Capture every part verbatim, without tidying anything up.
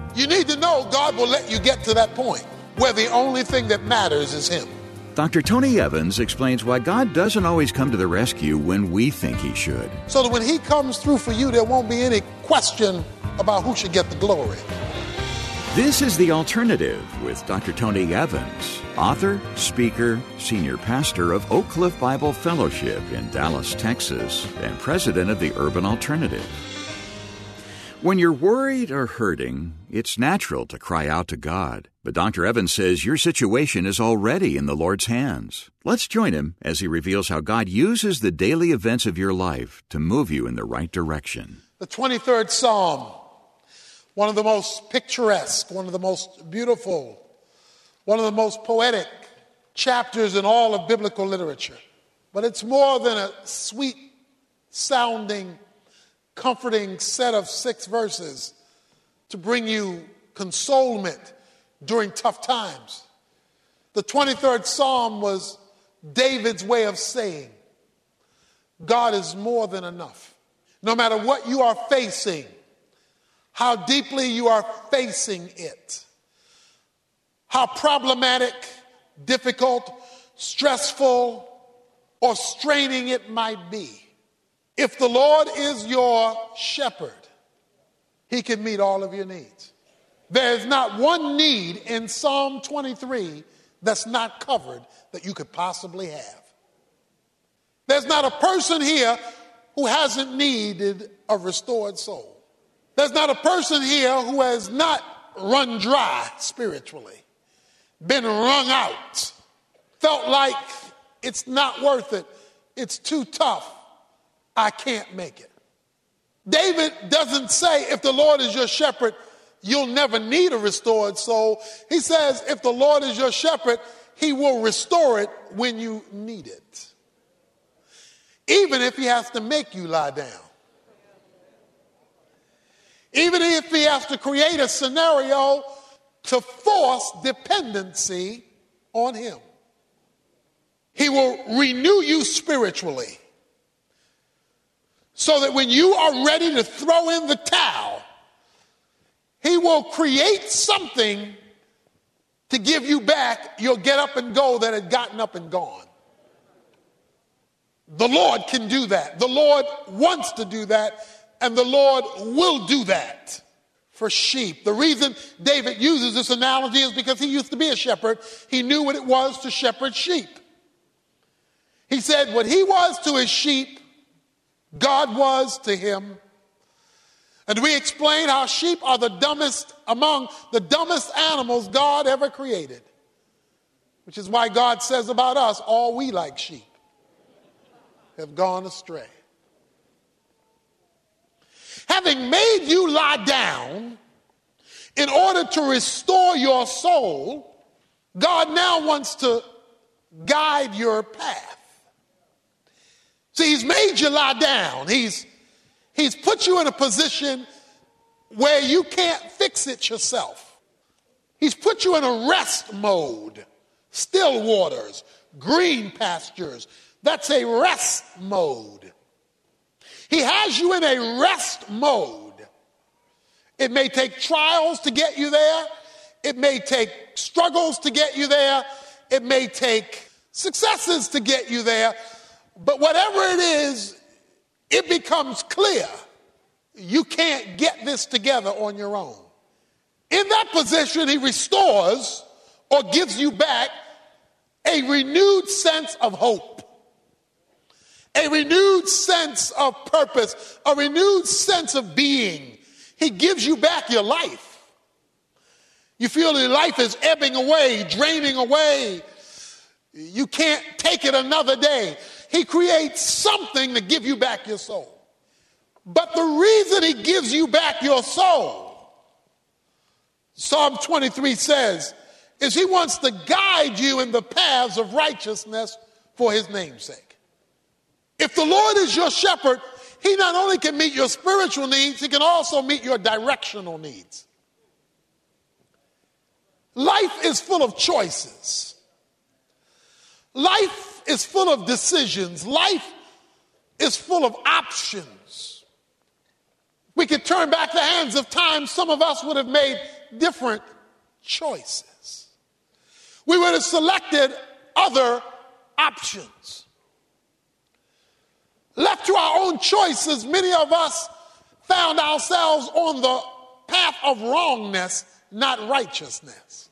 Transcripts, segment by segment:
You need to know God will let you get to that point where the only thing that matters is him. Doctor Tony Evans explains why God doesn't always come to the rescue when we think he should. So that when he comes through for you, there won't be any question about who should get the glory. This is The Alternative with Doctor Tony Evans, author, speaker, senior pastor of Oak Cliff Bible Fellowship in Dallas, Texas, and president of the Urban Alternative. When you're worried or hurting, it's natural to cry out to God. But Doctor Evans says your situation is already in the Lord's hands. Let's join him as he reveals how God uses the daily events of your life to move you in the right direction. The twenty-third Psalm, one of the most picturesque, one of the most beautiful, one of the most poetic chapters in all of biblical literature. But it's more than a sweet-sounding, comforting set of six verses to bring you consolement during tough times. The twenty-third Psalm was David's way of saying, God is more than enough. No matter what you are facing, how deeply you are facing it, how problematic, difficult, stressful, or straining it might be, if the Lord is your shepherd, he can meet all of your needs. There is not one need in Psalm twenty-three that's not covered that you could possibly have. There's not a person here who hasn't needed a restored soul. There's not a person here who has not run dry spiritually, been wrung out, felt like it's not worth it, it's too tough, I can't make it. David doesn't say if the Lord is your shepherd, you'll never need a restored soul. He says if the Lord is your shepherd, he will restore it when you need it. Even if he has to make you lie down. Even if he has to create a scenario to force dependency on him. He will renew you spiritually so that when you are ready to throw in the towel, he will create something to give you back your get up and go that had gotten up and gone. The Lord can do that. The Lord wants to do that, and the Lord will do that for sheep. The reason David uses this analogy is because he used to be a shepherd. He knew what it was to shepherd sheep. He said what he was to his sheep, God was to him. And we explain how sheep are the dumbest among the dumbest animals God ever created. Which is why God says about us, all we like sheep have gone astray. Having made you lie down in order to restore your soul, God now wants to guide your path. See, he's made you lie down. He's, he's put you in a position where you can't fix it yourself. He's put you in a rest mode, still waters, green pastures. That's a rest mode. He has you in a rest mode. It may take trials to get you there. It may take struggles to get you there. It may take successes to get you there. But whatever it is, it becomes clear you can't get this together on your own. In that position, he restores or gives you back a renewed sense of hope, a renewed sense of purpose, a renewed sense of being. He gives you back your life. You feel that life is ebbing away, draining away. You can't take it another day. He creates something to give you back your soul. But the reason he gives you back your soul, Psalm twenty-three says, is he wants to guide you in the paths of righteousness for his name's sake. If the Lord is your shepherd, he not only can meet your spiritual needs, he can also meet your directional needs. Life is full of choices. Life is full of decisions. Life is full of options. We could turn back the hands of time. Some of us would have made different choices. We would have selected other options. Left to our own choices, many of us found ourselves on the path of wrongness, not righteousness.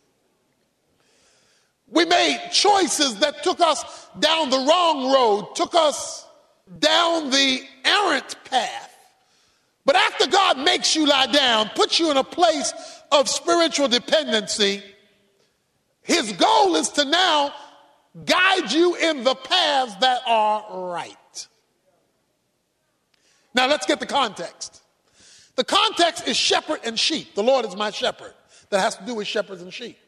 We made choices that took us down the wrong road, took us down the errant path. But after God makes you lie down, puts you in a place of spiritual dependency, his goal is to now guide you in the paths that are right. Now let's get the context. The context is shepherd and sheep. The Lord is my shepherd. That has to do with shepherds and sheep.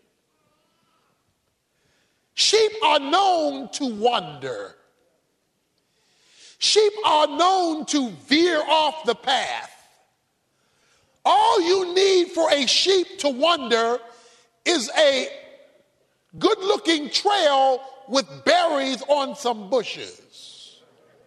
Sheep are known to wander. Sheep are known to veer off the path. All you need for a sheep to wander is a good-looking trail with berries on some bushes.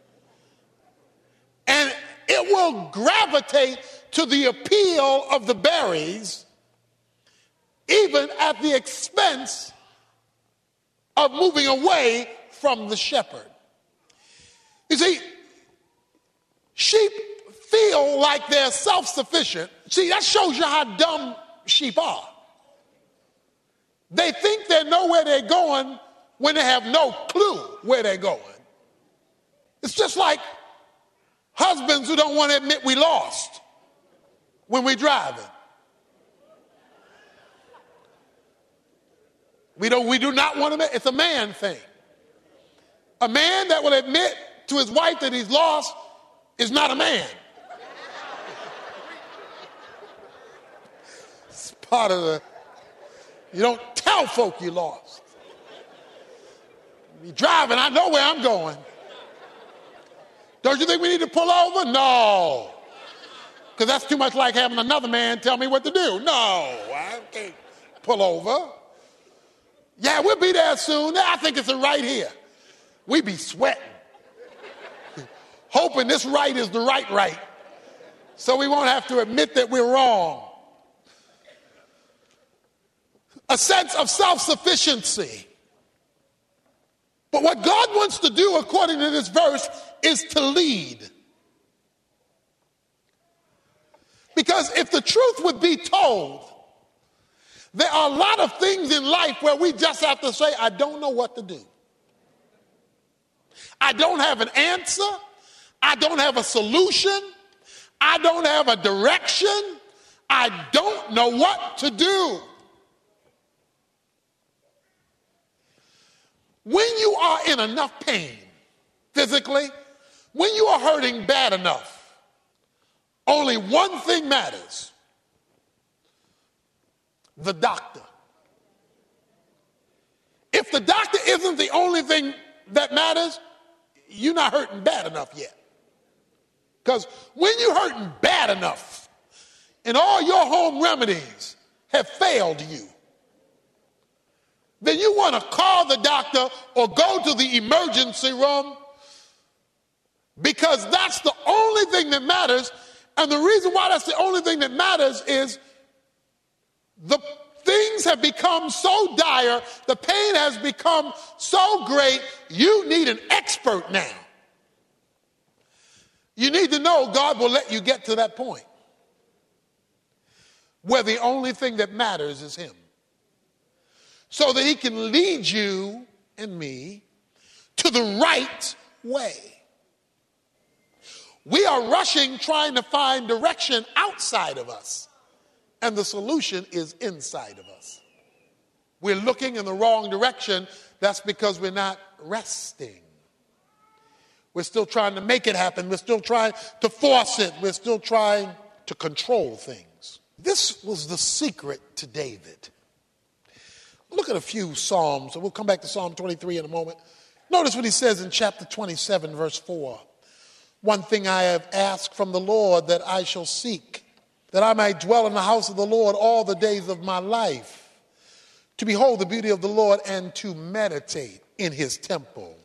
And it will gravitate to the appeal of the berries, even at the expense of moving away from the shepherd. You see, sheep feel like they're self-sufficient. See, that shows you how dumb sheep are. They think they know where they're going when they have no clue where they're going. It's just like husbands who don't want to admit we lost when we're driving. We don't, we do not want to admit. It's a man thing. A man that will admit to his wife that he's lost is not a man. It's part of the, you don't tell folk you lost. You're driving, I know where I'm going. Don't you think we need to pull over? No. Because that's too much like having another man tell me what to do. No, I can't pull over. Yeah, we'll be there soon. I think it's a right here. We be sweating, hoping this right is the right right, so we won't have to admit that we're wrong. A sense of self-sufficiency. But what God wants to do, according to this verse, is to lead. Because if the truth would be told, there are a lot of things in life where we just have to say, I don't know what to do. I don't have an answer. I don't have a solution. I don't have a direction. I don't know what to do. When you are in enough pain, physically, when you are hurting bad enough, only one thing matters. The doctor. If the doctor isn't the only thing that matters, you're not hurting bad enough yet. Because when you're hurting bad enough and all your home remedies have failed you, then you want to call the doctor or go to the emergency room, because that's the only thing that matters. And the reason why that's the only thing that matters is the things have become so dire, the pain has become so great, you need an expert now. You need to know God will let you get to that point where the only thing that matters is him, so that he can lead you and me to the right way. We are rushing trying to find direction outside of us, and the solution is inside of us. We're looking in the wrong direction. That's because we're not resting. We're still trying to make it happen. We're still trying to force it. We're still trying to control things. This was the secret to David. Look at a few Psalms, and we'll come back to Psalm twenty-three in a moment. Notice what he says in chapter twenty-seven, verse four. One thing I have asked from the Lord that I shall seek, that I might dwell in the house of the Lord all the days of my life, to behold the beauty of the Lord and to meditate in his temple.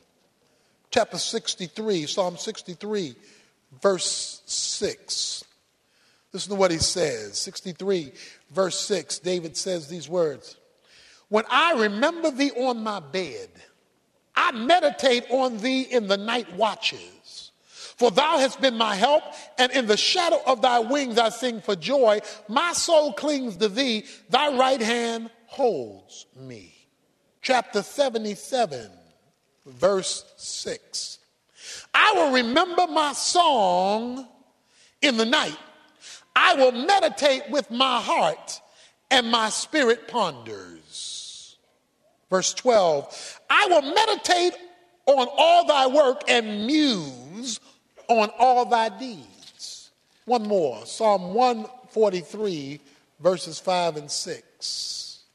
Chapter sixty-three, Psalm sixty-three, verse six. Listen to what he says. sixty-three, verse six, David says these words. When I remember thee on my bed, I meditate on thee in the night watches. For thou hast been my help, and in the shadow of thy wings I sing for joy. My soul clings to thee, thy right hand holds me. Chapter seventy-seven, verse six. I will remember my song in the night. I will meditate with my heart, and my spirit ponders. Verse twelve. I will meditate on all thy work and muse on all thy deeds. One more. Psalm one forty-three, verses five and six.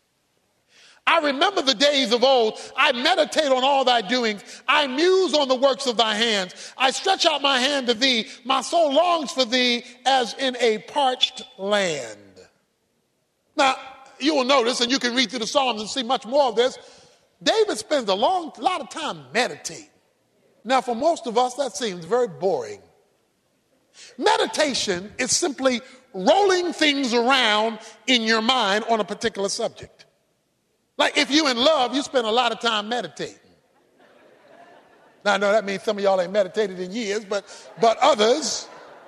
I remember the days of old. I meditate on all thy doings. I muse on the works of thy hands. I stretch out my hand to thee. My soul longs for thee as in a parched land. Now, you will notice, and you can read through the Psalms and see much more of this, David spends a long lot of time meditating. Now, for most of us, that seems very boring. Meditation is simply rolling things around in your mind on a particular subject. Like if you're in love, you spend a lot of time meditating. Now, I know that means some of y'all ain't meditated in years, but, but others,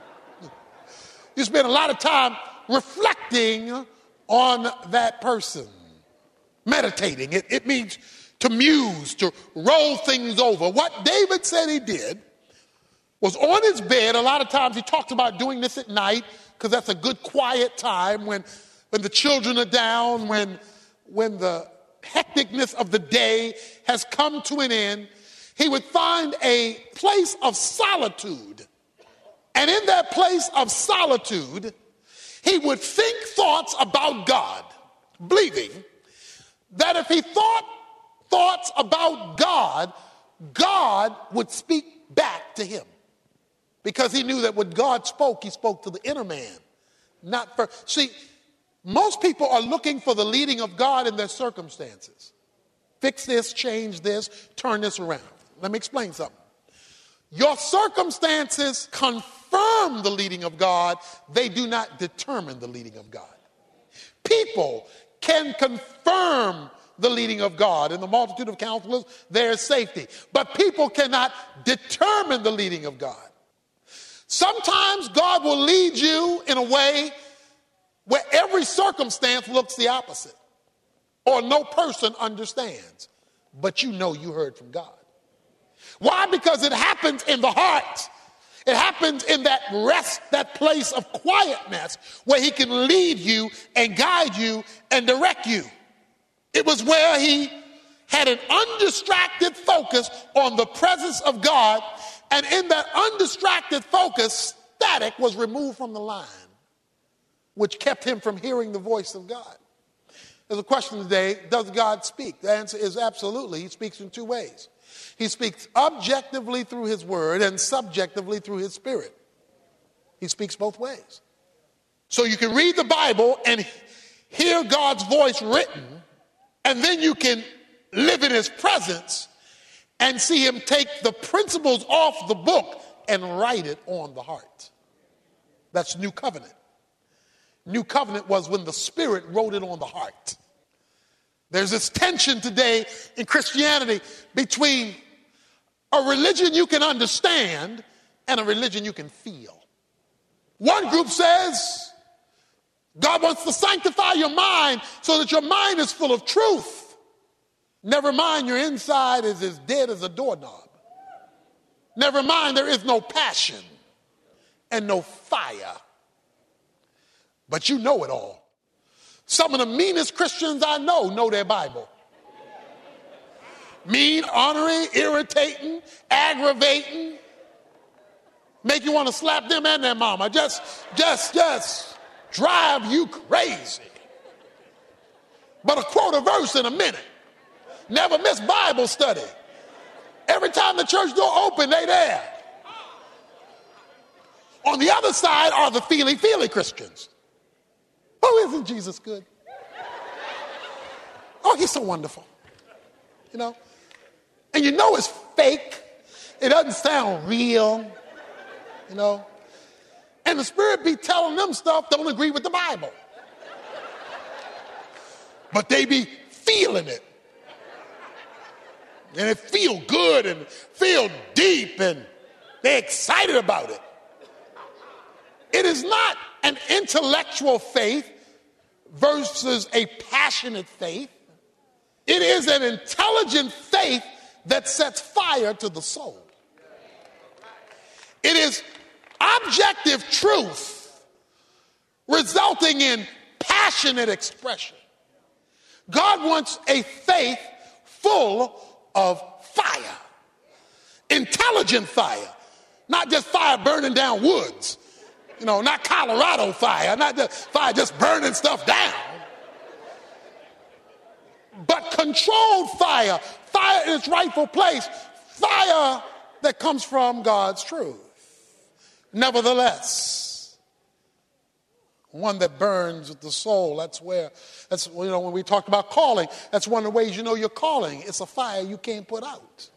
you spend a lot of time reflecting on that person. Meditating. It, it means to muse, to roll things over. What David said he did was on his bed. A lot of times he talks about doing this at night because that's a good quiet time when, when the children are down, when, when the hecticness of the day has come to an end. He would find a place of solitude. And in that place of solitude, he would think thoughts about God, believing that if he thought thoughts about God, God would speak back to him. Because he knew that when God spoke, he spoke to the inner man, not for. See, most people are looking for the leading of God in their circumstances. Fix this, change this, turn this around. Let me explain something. Your circumstances confirm the leading of God. They do not determine the leading of God. People can confirm the leading of God. In the multitude of counselors, there is safety. But people cannot determine the leading of God. Sometimes God will lead you in a way where every circumstance looks the opposite, or no person understands, but you know you heard from God. Why? Because it happens in the heart. It happens in that rest, that place of quietness where he can lead you and guide you and direct you. It was where he had an undistracted focus on the presence of God, and in that undistracted focus, static was removed from the line, which kept him from hearing the voice of God. There's a question today, does God speak? The answer is absolutely. He speaks in two ways. He speaks objectively through his word and subjectively through his spirit. He speaks both ways. So you can read the Bible and hear God's voice written, and then you can live in his presence and see him take the principles off the book and write it on the heart. That's New Covenant. New Covenant was when the Spirit wrote it on the heart. There's this tension today in Christianity between a religion you can understand and a religion you can feel. One group says God wants to sanctify your mind so that your mind is full of truth. Never mind, your inside is as dead as a doorknob. Never mind, there is no passion and no fire. But you know it all. Some of the meanest Christians I know know their Bible. Mean, ornery, irritating, aggravating. Make you want to slap them and their mama. Just, just, just drive you crazy. But a quote a verse in a minute. Never miss Bible study. Every time the church door open, they there. On the other side are the feely-feely Christians. Oh, isn't Jesus good? Oh, he's so wonderful. You know? And you know it's fake. It doesn't sound real. You know? and the Spirit be telling them stuff don't agree with the Bible. But they be feeling it. And it feel good and feel deep and they're excited about it. It is not an intellectual faith versus a passionate faith. It is an intelligent faith that sets fire to the soul. It is objective truth resulting in passionate expression. God wants a faith full of fire, intelligent fire, not just fire burning down woods, you know, not Colorado fire, not just fire just burning stuff down, but controlled fire, fire in its rightful place, fire that comes from God's truth. Nevertheless, one that burns with the soul. That's where, that's, you know, when we talked about calling, that's one of the ways you know you're calling. It's a fire you can't put out.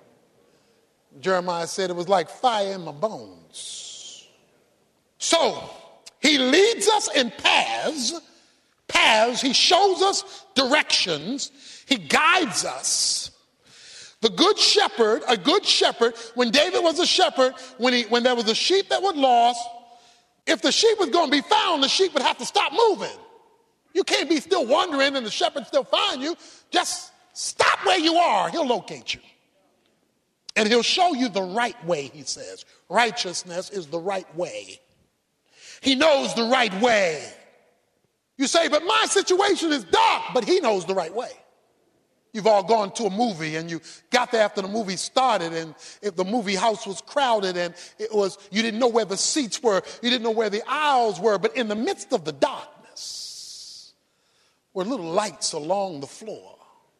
Jeremiah said it was like fire in my bones. So, he leads us in paths, paths, he shows us directions, he guides us. The good shepherd, a good shepherd, when David was a shepherd, when, he, when there was a sheep that was lost, if the sheep was going to be found, the sheep would have to stop moving. You can't be still wandering and the shepherd still find you. Just stop where you are. He'll locate you. And he'll show you the right way, he says. Righteousness is the right way. He knows the right way. You say, but my situation is dark, but he knows the right way. You've all gone to a movie and you got there after the movie started and if the movie house was crowded and it was, you didn't know where the seats were, you didn't know where the aisles were, but in the midst of the darkness were little lights along the floor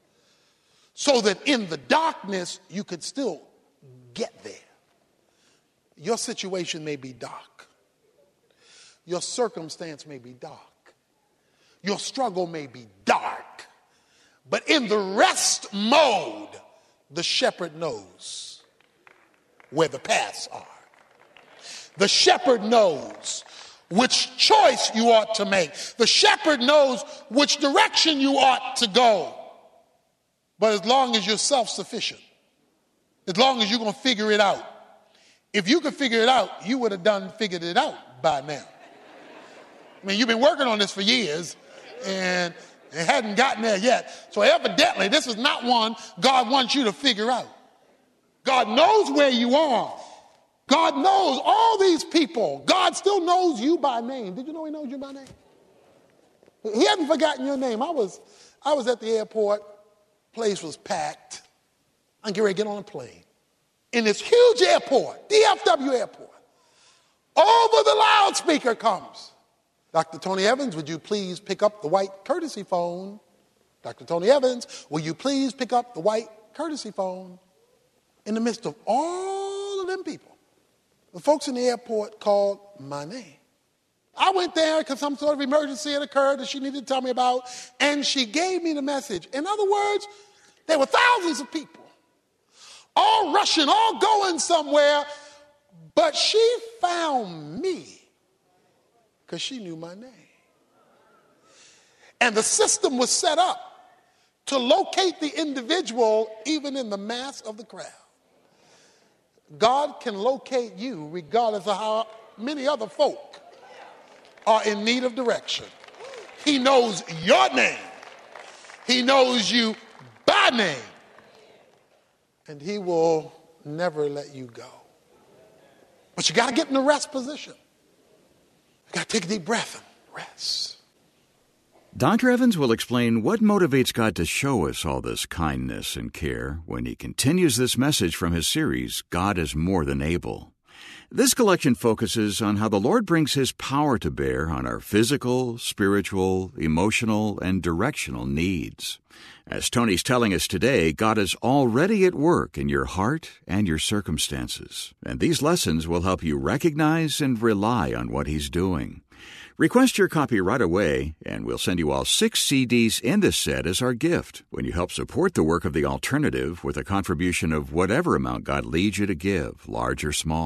so that in the darkness you could still get there. Your situation may be dark. Your circumstance may be dark. Your struggle may be dark. But in the rest mode, the shepherd knows where the paths are. The shepherd knows which choice you ought to make. The shepherd knows which direction you ought to go. But as long as you're self-sufficient, as long as you're going to figure it out, if you could figure it out, you would have done figured it out by now. I mean, you've been working on this for years, and it hadn't gotten there yet. So evidently, this is not one God wants you to figure out. God knows where you are. God knows all these people. God still knows you by name. Did you know he knows you by name? He hasn't forgotten your name. I was, I was at the airport. Place was packed. I'm getting ready to get on a plane. In this huge airport, D F W airport, over the loudspeaker comes, Doctor Tony Evans, would you please pick up the white courtesy phone? Doctor Tony Evans, will you please pick up the white courtesy phone? In the midst of all of them people, the folks in the airport called my name. I went there because some sort of emergency had occurred that she needed to tell me about, and she gave me the message. In other words, there were thousands of people, all rushing, all going somewhere, but she found me. Because she knew my name. And the system was set up to locate the individual even in the mass of the crowd. God can locate you regardless of how many other folk are in need of direction. He knows your name. He knows you by name. And he will never let you go. But you got to get in the rest position. You got to take a deep breath and rest. Doctor Evans will explain what motivates God to show us all this kindness and care when he continues this message from his series, God is More Than Able. This collection focuses on how the Lord brings his power to bear on our physical, spiritual, emotional, and directional needs. As Tony's telling us today, God is already at work in your heart and your circumstances, and these lessons will help you recognize and rely on what he's doing. Request your copy right away, and we'll send you all six C Ds in this set as our gift when you help support the work of The Alternative with a contribution of whatever amount God leads you to give, large or small.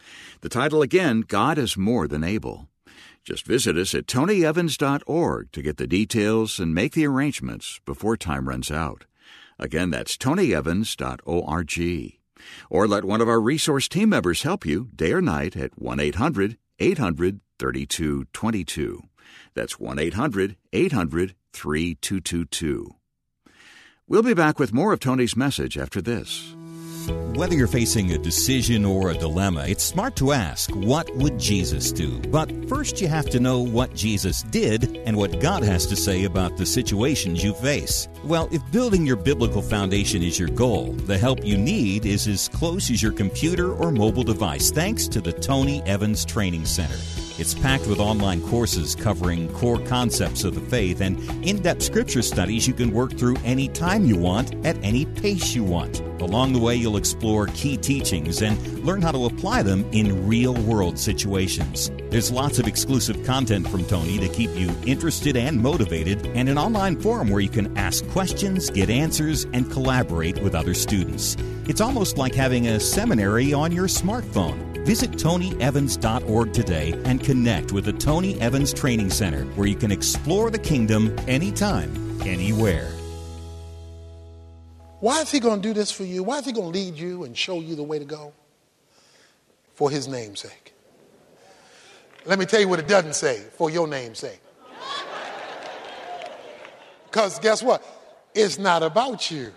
The title again, God is More Than Able. Just visit us at tony evans dot org to get the details and make the arrangements before time runs out. Again, that's tony evans dot org. Or let one of our resource team members help you day or night at one eight hundred eight hundred thirty-two twenty-two. That's one eight hundred eight hundred thirty-two twenty-two. We'll be back with more of Tony's message after this. Whether you're facing a decision or a dilemma, it's smart to ask, what would Jesus do? But first you have to know what Jesus did and what God has to say about the situations you face. Well, if building your biblical foundation is your goal, the help you need is as close as your computer or mobile device, thanks to the Tony Evans Training Center. It's packed with online courses covering core concepts of the faith and in-depth scripture studies you can work through any time you want, at any pace you want. Along the way, you'll explore key teachings and learn how to apply them in real-world situations. There's lots of exclusive content from Tony to keep you interested and motivated, and an online forum where you can ask questions, get answers, and collaborate with other students. It's almost like having a seminary on your smartphone. Visit tony evans dot org today and connect with the Tony Evans Training Center, where you can explore the kingdom anytime, anywhere. Why is he going to do this for you? Why is he going to lead you and show you the way to go? For his name's sake. Let me tell you what it doesn't say, for your name's sake. Because guess what? It's not about you.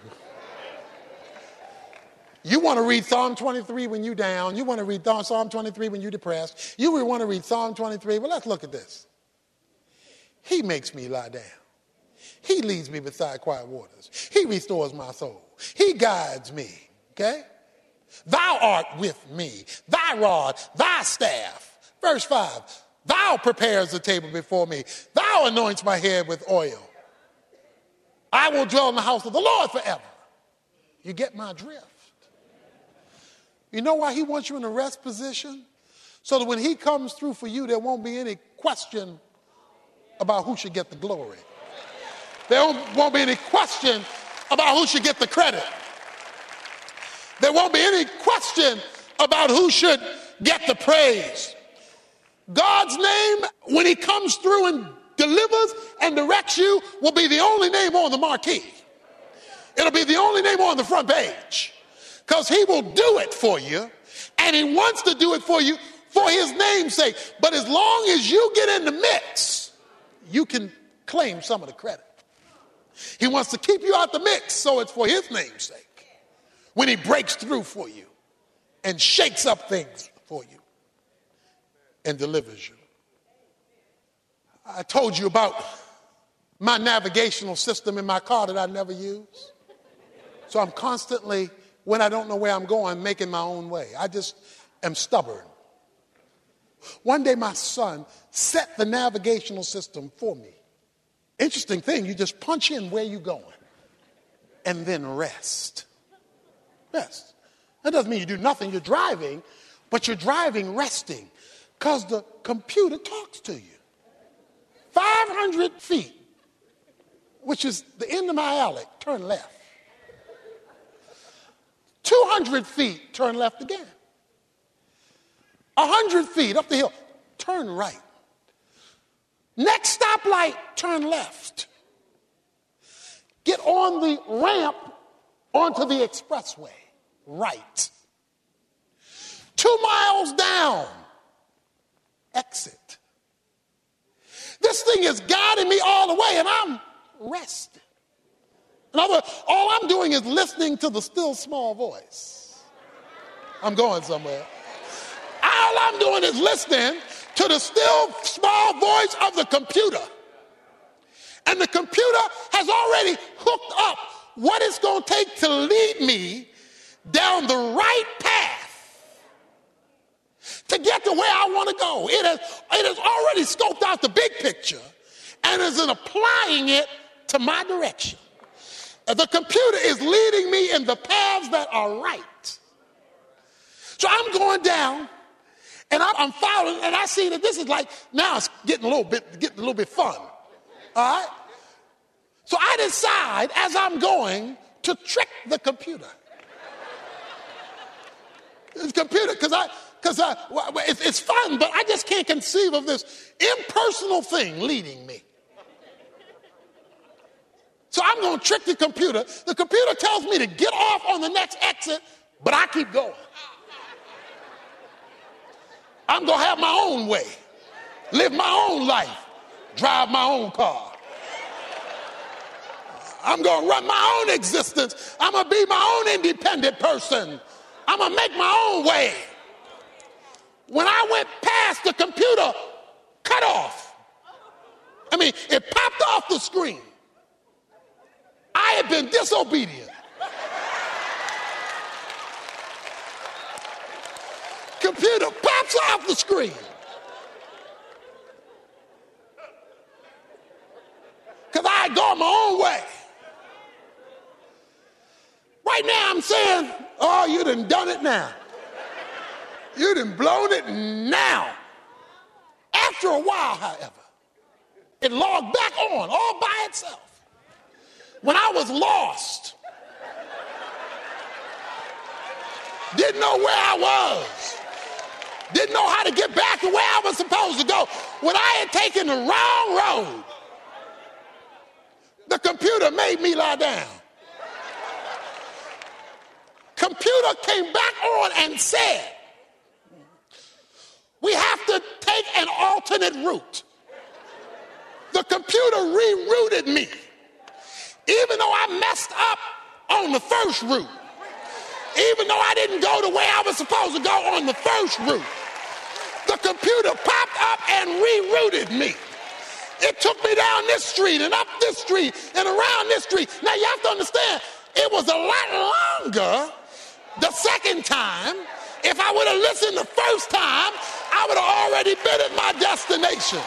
You want to read Psalm twenty-three when you're down. You want to read Psalm twenty-three when you're depressed. You want to read Psalm twenty-three. Well, let's look at this. He makes me lie down. He leads me beside quiet waters. He restores my soul. He guides me. Okay? Thou art with me. Thy rod, thy staff. Verse five. Thou prepares the table before me. Thou anoints my head with oil. I will dwell in the house of the Lord forever. You get my drift. You know why he wants you in a rest position? So that when he comes through for you, there won't be any question about who should get the glory. There won't be any question about who should get the credit. There won't be any question about who should get the praise. God's name, when he comes through and delivers and directs you, will be the only name on the marquee. It'll be the only name on the front page. Because he will do it for you, and he wants to do it for you for his name's sake. But as long as you get in the mix, you can claim some of the credit. He wants to keep you out the mix, so it's for his name's sake. When he breaks through for you and shakes up things for you and delivers you. I told you about my navigational system in my car that I never use. So I'm constantly, when I don't know where I'm going, making my own way. I just am stubborn. One day my son set the navigational system for me. Interesting thing, you just punch in where you're going and then rest. Rest. That doesn't mean you do nothing, you're driving, but you're driving resting because the computer talks to you. five hundred feet, which is the end of my alley, turn left. two hundred feet, turn left again. one hundred feet up the hill, turn right. Next stoplight, turn left. Get on the ramp onto the expressway, right. Two miles down, exit. This thing is guiding me all the way, and I'm resting. In other words, all I'm doing is listening to the still small voice. I'm going somewhere. All I'm doing is listening to the still small voice of the computer. And the computer has already hooked up what it's going to take to lead me down the right path to get to where I want to go. It has, it has already scoped out the big picture and is in applying it to my direction. The computer is leading me in the paths that are right. So I'm going down, and I'm, I'm following, and I see that this is like, now it's getting a little bit, getting a little bit fun. All right? So I decide, as I'm going, to trick the computer. The computer, because I, because uh, it's, it's fun, but I just can't conceive of this impersonal thing leading me. So I'm going to trick the computer. The computer tells me to get off on the next exit, but I keep going. I'm going to have my own way, live my own life, drive my own car. I'm going to run my own existence. I'm going to be my own independent person. I'm going to make my own way. When I went past, the computer cut off. I mean, it popped off the screen. I had been disobedient. Computer pops off the screen. Because I had gone my own way. Right now I'm saying, oh, you done done it now. You done blown it now. After a while, however, it logged back on all by itself. When I was lost, didn't know where I was, didn't know how to get back to where I was supposed to go, when I had taken the wrong road, the computer made me lie down. Computer came back on and said, we have to take an alternate route. The computer rerouted me. Even though I messed up on the first route, even though I didn't go the way I was supposed to go on the first route, the computer popped up and rerouted me. It took me down this street and up this street and around this street. Now you have to understand, it was a lot longer the second time. If I would have listened the first time, I would have already been at my destination.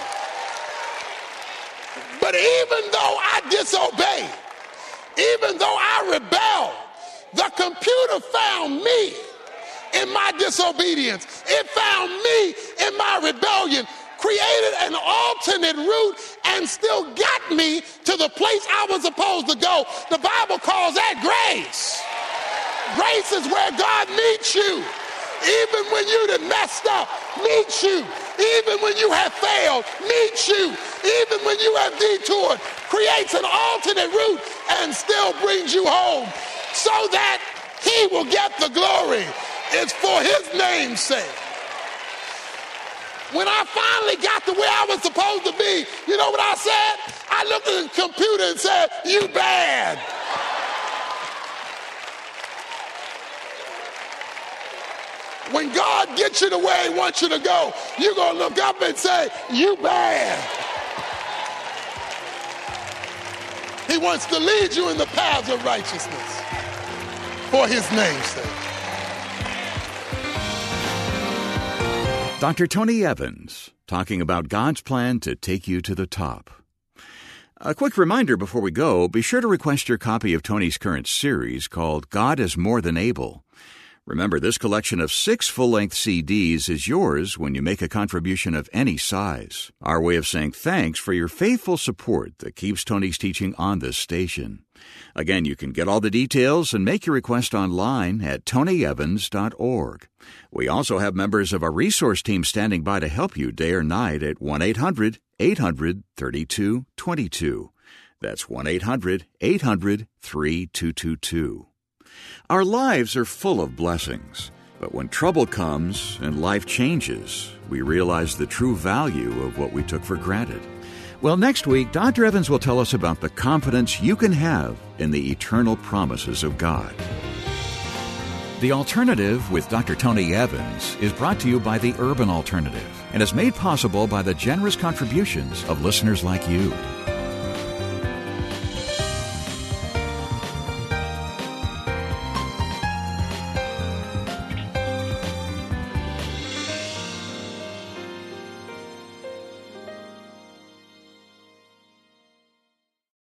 But even though I disobeyed, even though I rebelled, the computer found me in my disobedience. It found me in my rebellion, created an alternate route, and still got me to the place I was supposed to go. The Bible calls that grace. Grace is where God meets you. Even when you done messed up, meets you. Even when you have failed, meets you. Even when you have detoured, creates an alternate route and still brings you home so that he will get the glory. It's for his name's sake. When I finally got to where I was supposed to be, you know what I said? I looked at the computer and said, you bad. When God gets you to where he wants you to go, you're going to look up and say, you bad. He wants to lead you in the paths of righteousness for his name's sake. Doctor Tony Evans, talking about God's plan to take you to the top. A quick reminder before we go, be sure to request your copy of Tony's current series called God is More Than Able. Remember, this collection of six full-length C Ds is yours when you make a contribution of any size. Our way of saying thanks for your faithful support that keeps Tony's teaching on this station. Again, you can get all the details and make your request online at tony evans dot org. We also have members of our resource team standing by to help you day or night at one eight hundred eight hundred thirty-two twenty-two. That's one eight hundred eight hundred thirty-two twenty-two. Our lives are full of blessings, but when trouble comes and life changes, we realize the true value of what we took for granted. Well, next week, Doctor Evans will tell us about the confidence you can have in the eternal promises of God. The Alternative with Doctor Tony Evans is brought to you by the Urban Alternative and is made possible by the generous contributions of listeners like you.